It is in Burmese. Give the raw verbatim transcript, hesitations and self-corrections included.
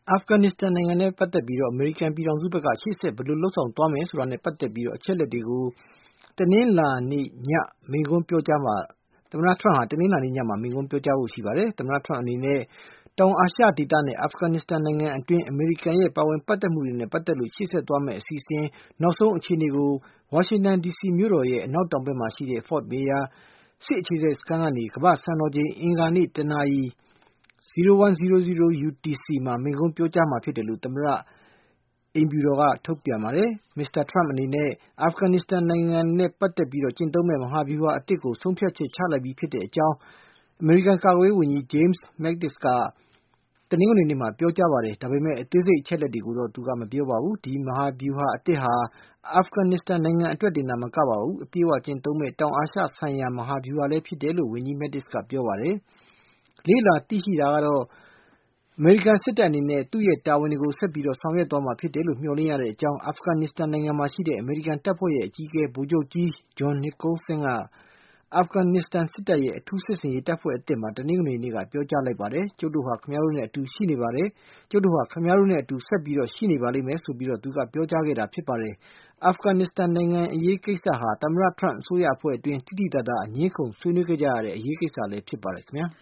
အာဖဂန်နစ္စတန်နိုင်ငံနဲ့ပတ်သက်ပြီးအမေရိကန်ပြည်ထောင်စုဘက်ကရှေ့ဆက်ဘယ်လိုလုပ်ဆောင်သွားမယ်ဆိုတာနဲ့ပတ်သက်ပြီးအချက်လက်တွေကိုတနင်္လာနေ့ညမိန့်ခွန်းပြောကြားမှာသမ္မတထရမ့်ဟာတနင်္လာနေ့ညမှာမိန့်ခွန်းပြောကြားဖို့ရှိပါတယ်။သမ္မတထရမ့်အနေနဲ့တောင်အာရှဒေသနဲ့အာဖဂန်နစ္စတန်နိုင်ငံအတွင်းအမေရိကန်ရဲ့ပါဝင်ပတ်သက်မှုတွေနဲ့ပတ်သက်လို့ရှေ့ဆက်သွားမယ့်အစီအစဉ်နောက်ဆုံးအခြေအနေကိုဝါရှင်တန်ဒီစီမြို့တော်ရဲ့အနောက်တောင်ဘက်မှာရှိတဲ့ Fort Meade စစ်အခြေစိုက်စခန်းကနေကမ္ဘာ့စံတော်ချိန်အင်္ဂါနေ့တနာရီ၁၁hund ယူတီစီမှာမိန့်ခွန်းပြောကြားမှာဖြစ်တယ်လို့သမ္မတအိမ်ဖြူတော်ကထုတ်ပြန်ပါတယ်။ မစ္စတာထရမ့်အနေနဲ့အာဖဂန်နစ္စတန်နိုင်ငံနဲ့ပတ်သက်ပြီးကျင့်သုံးမယ့်မဟာဗျူဟာအသစ်ကိုဆုံးဖြတ်ချက်ချလိုက်ပြီဖြစ်ကြောင်းအမေရိကန်ကာကွယ်ရေးဝန်ကြီး James Mattis ကတနင်္ဂနွေနေ့မှာပြောကြားပါတယ်။ဒါပေမဲ့အသေးစိတ်အချက်အလက်တွေကိုတော့သူကမပြောပါဘူး။ ဒီမဟာဗျူဟာအသစ်ဟာအာဖဂန်နစ္စတန်နိုင်ငံအတွက်တင်သာမကပါဘူးအပြည့်အဝကျင့်သုံးမယ့်တောင်အာရှဆိုင်ရာမဟာဗျူဟာလည်းဖြစ်တယ်လို့ဝန်ကြီး Mattis ကပြောပါတယ်။လေ့လာသိရှိတာကတော့အမေရိကန်စစ်တပ်အနေနဲ့သူ့ရဲ့တာဝန်တွေကိုဆက်ပြီးဆောင်ရွက်သွားမှာဖြစ်တယ်လို့မျှော်လင့်ရကြောင်းအာဖဂန်နစ္စတန်နိုင်ငံမှာရှိတဲ့အမေရိကန်တပ်ဖွဲ့ရဲ့အကြီးအကဲဗိုလ်ချုပ်ကြီး John Nicholson ကအာဖဂန်နစ္စတန်စစ်တပ်ရဲ့အထူးစစ်ဆင်ရေးတပ်ဖွဲ့အသစ်မှာတနင်္ဂနွေနေ့ကပြောကြားလိုက်ပါတယ်။ကျုပ်တို့ဟာခင်ဗျားတို့နဲ့အတူရှိနေပါတယ်။ကျုပ်တို့ဟာခင်ဗျားတို့နဲ့အတူဆက်ပြီးရှိနေပါလိမ့်မယ်ဆိုပြီးသူကပြောကြားခဲ့တာဖြစ်ပါတယ်။အာဖဂန်နစ္စတန်နိုင်ငံအရေးကိစ္စဟာသမ္မတထရမ့်အစိုးရအဖွဲ့အတွင်းတိတိတတ်သားအငြင်းအခုန်ဆွေးနွေးခဲ့ကြရတဲ့အရေးကိစ္စလည်းဖြစ်ပါတယ်ခင်ဗျာ။